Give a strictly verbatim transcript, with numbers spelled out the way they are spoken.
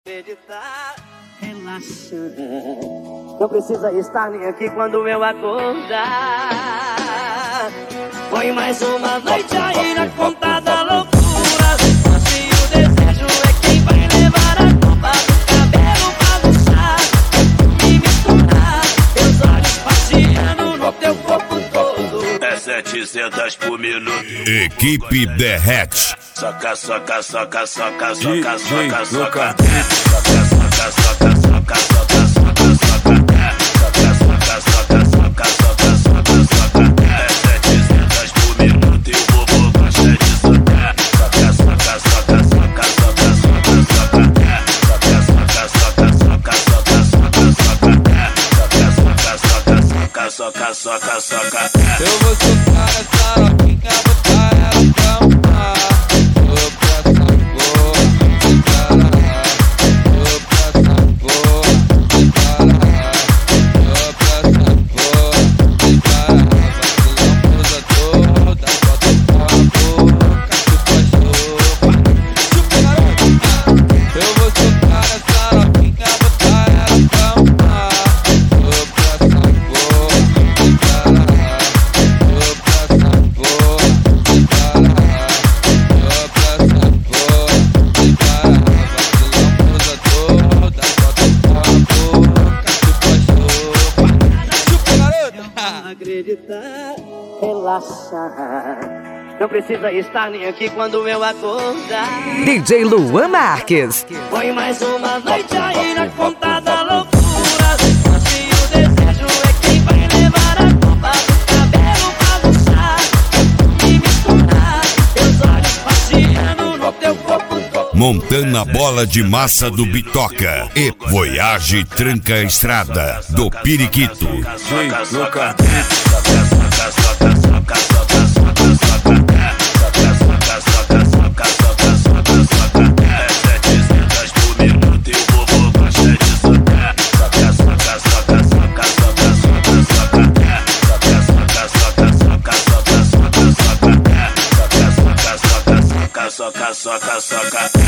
Acreditar, relaxa. Não precisa estar nem aqui quando eu acordar. Põe mais uma noite aí na conta da loucura. Se o desejo é quem vai levar a culpa do cabelo pra puxar e misturar meus olhos passeando no teu corpo todo. É setecentos por minuto. Equipe Derrete. Soca, soca, soca, soca, soca, soca, soca, soca, soca, soca, soca, soca, soca, soca, soca, soca, soca. É setecentos por minuto e o bobo gosta de socar. Soca, soca, soca, soca, soca, soca, soca. Soca, soca, soca, soca, soca, soca, soca. Soca, soca, soca, soca, soca, soca. Eu vou socar essa novinha, botar ela pra mamar. Acreditar, relaxa. Não precisa estar nem aqui quando eu acordar. D J Luan Marques. Põe mais uma noite aí na conta da loucura. Se o desejo é quem vai levar a culpa do cabelo pra puxar e misturar meus olhos passeando no teu corpo todo. Montando a bola de massa do Bitoca e Voyage Tranca a Estrada do Periquito. Soca, soca, soca, soca, soca, soca, soca, soca, soca. Soca, soca, soca, soca, soca, soca, soca. É setecentos por minuto e o bobo gosta de socar. Soca, soca, soca, soca, soca, soca, soca. Soca, soca, soca, soca, soca, soca, soca. Soca, soca, soca, soca, soca, soca, soca.